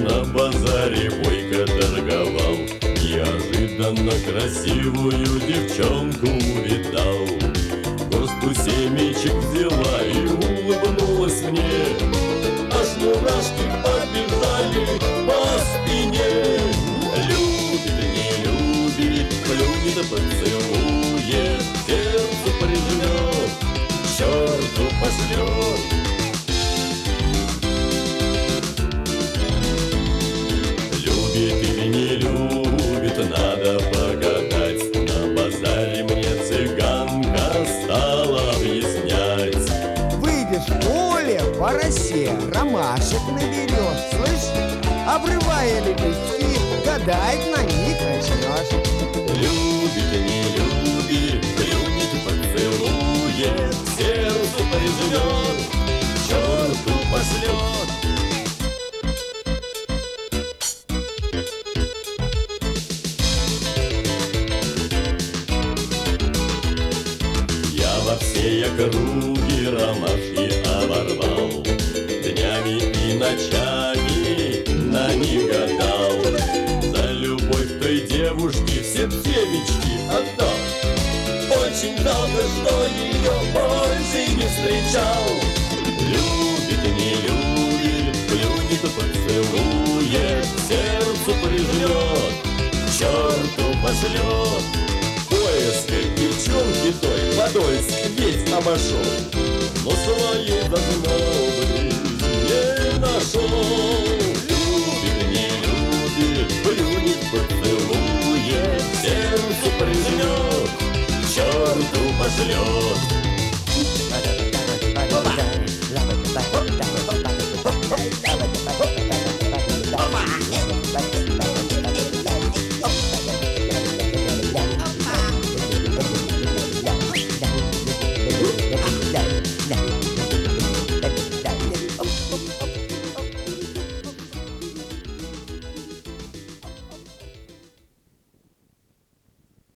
на базаре бойко торговал, неожиданно красивую девчонку увидал. Горстку семечек взяла и улыбнулась мне, аж мурашки побежали по спине. Любит, не любит, плюнет, поцелует, сердце прижмет, к черту пошлет. Любит или не любит, надо погадать. На базаре мне цыганка стала объяснять. Выйдешь в поле, по росе ромашек наберешь, слышь? Обрывая лепестки, гадать на них начнешь. Любит, не любит, плюнет, поцелует, сердце прижмет, к черту пошлет. Я во всей округе ромашки оборвал, днями и ночами на них гадал. За любовь той девушки все семечки отдал. Очень жалко, что ее больше не встречал. Любит, не любит, плюнет, поцелует, сердцу прижмет, к черту пошлет. Поиск девчонки той Подольск весь обошел, но своей зазнобы не нашел. Любит, не любит, плюнет, поцелует, сердцу прижмет, к черту пошлет.